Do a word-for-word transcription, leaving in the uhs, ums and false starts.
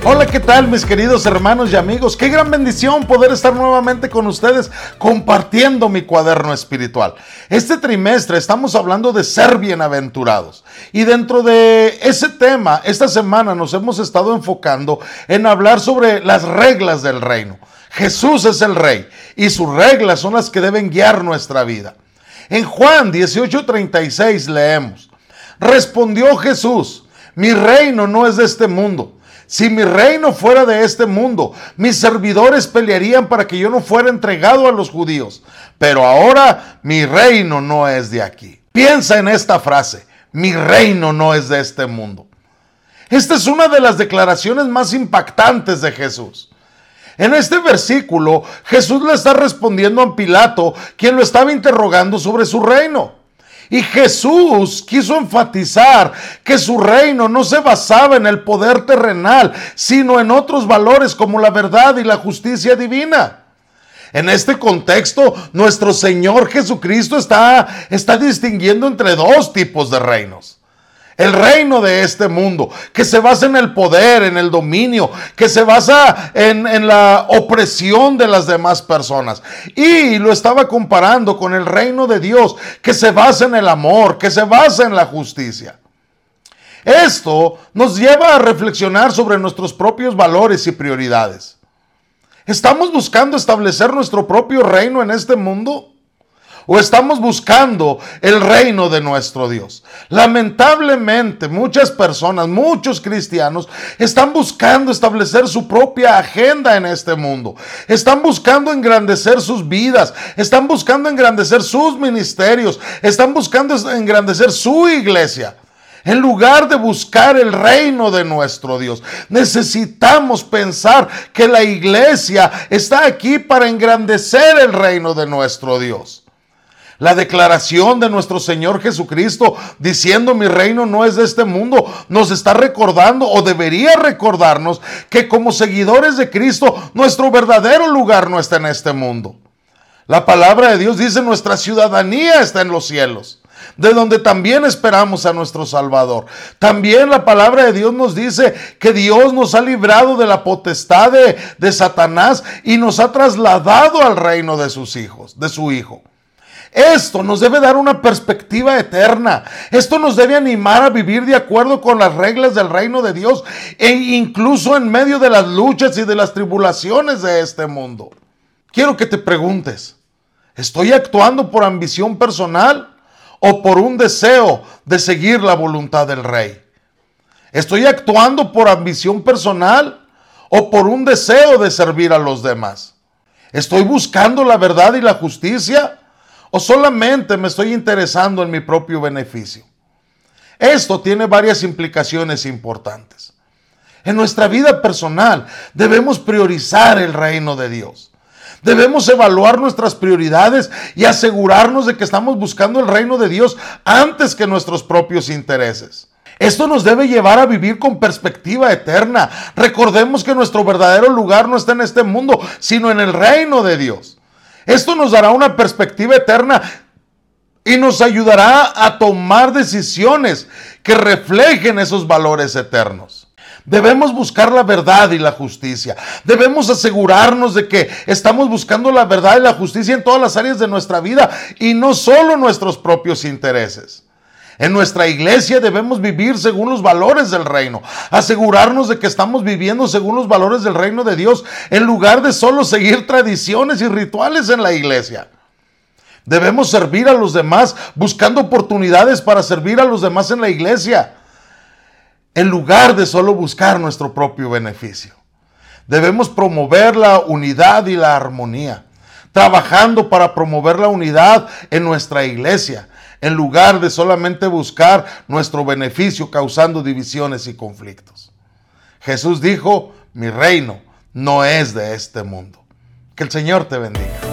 Hola, ¿qué tal mis queridos hermanos y amigos? Qué gran bendición poder estar nuevamente con ustedes compartiendo mi cuaderno espiritual. Este trimestre estamos hablando de ser bienaventurados y dentro de ese tema, esta semana nos hemos estado enfocando en hablar sobre las reglas del reino. Jesús es el Rey y sus reglas son las que deben guiar nuestra vida. En Juan dieciocho treinta y seis leemos: respondió Jesús, mi reino no es de este mundo. Si mi reino fuera de este mundo, mis servidores pelearían para que yo no fuera entregado a los judíos. Pero ahora mi reino no es de aquí. Piensa en esta frase: mi reino no es de este mundo. Esta es una de las declaraciones más impactantes de Jesús. En este versículo, Jesús le está respondiendo a Pilato, quien lo estaba interrogando sobre su reino. Y Jesús quiso enfatizar que su reino no se basaba en el poder terrenal, sino en otros valores como la verdad y la justicia divina. En este contexto, nuestro Señor Jesucristo está, está distinguiendo entre dos tipos de reinos. El reino de este mundo, que se basa en el poder, en el dominio, que se basa en, en la opresión de las demás personas. Y lo estaba comparando con el reino de Dios, que se basa en el amor, que se basa en la justicia. Esto nos lleva a reflexionar sobre nuestros propios valores y prioridades. ¿Estamos buscando establecer nuestro propio reino en este mundo? ¿O estamos buscando el reino de nuestro Dios? Lamentablemente, muchas personas, muchos cristianos, están buscando establecer su propia agenda en este mundo. Están buscando engrandecer sus vidas, están buscando engrandecer sus ministerios, están buscando engrandecer su iglesia. En lugar de buscar el reino de nuestro Dios, necesitamos pensar que la iglesia está aquí para engrandecer el reino de nuestro Dios. La declaración de nuestro Señor Jesucristo diciendo mi reino no es de este mundo nos está recordando, o debería recordarnos, que como seguidores de Cristo nuestro verdadero lugar no está en este mundo. La palabra de Dios dice: nuestra ciudadanía está en los cielos, de donde también esperamos a nuestro Salvador. También la palabra de Dios nos dice que Dios nos ha librado de la potestad de, de Satanás y nos ha trasladado al reino de sus hijos, de su Hijo. Esto nos debe dar una perspectiva eterna. Esto nos debe animar a vivir de acuerdo con las reglas del reino de Dios, e incluso en medio de las luchas y de las tribulaciones de este mundo. Quiero que te preguntes: ¿estoy actuando por ambición personal o por un deseo de seguir la voluntad del Rey? ¿Estoy actuando por ambición personal o por un deseo de servir a los demás? ¿Estoy buscando la verdad y la justicia o solamente me estoy interesando en mi propio beneficio? Esto tiene varias implicaciones importantes. En nuestra vida personal debemos priorizar el reino de Dios. Debemos evaluar nuestras prioridades y asegurarnos de que estamos buscando el reino de Dios antes que nuestros propios intereses. Esto nos debe llevar a vivir con perspectiva eterna. Recordemos que nuestro verdadero lugar no está en este mundo, sino en el reino de Dios. Esto nos dará una perspectiva eterna y nos ayudará a tomar decisiones que reflejen esos valores eternos. Debemos buscar la verdad y la justicia. Debemos asegurarnos de que estamos buscando la verdad y la justicia en todas las áreas de nuestra vida y no solo nuestros propios intereses. En nuestra iglesia debemos vivir según los valores del reino, asegurarnos de que estamos viviendo según los valores del reino de Dios, en lugar de solo seguir tradiciones y rituales en la iglesia. Debemos servir a los demás buscando oportunidades para servir a los demás en la iglesia, en lugar de solo buscar nuestro propio beneficio. Debemos promover la unidad y la armonía, trabajando para promover la unidad en nuestra iglesia, en lugar de solamente buscar nuestro beneficio causando divisiones y conflictos. Jesús dijo: mi reino no es de este mundo. Que el Señor te bendiga.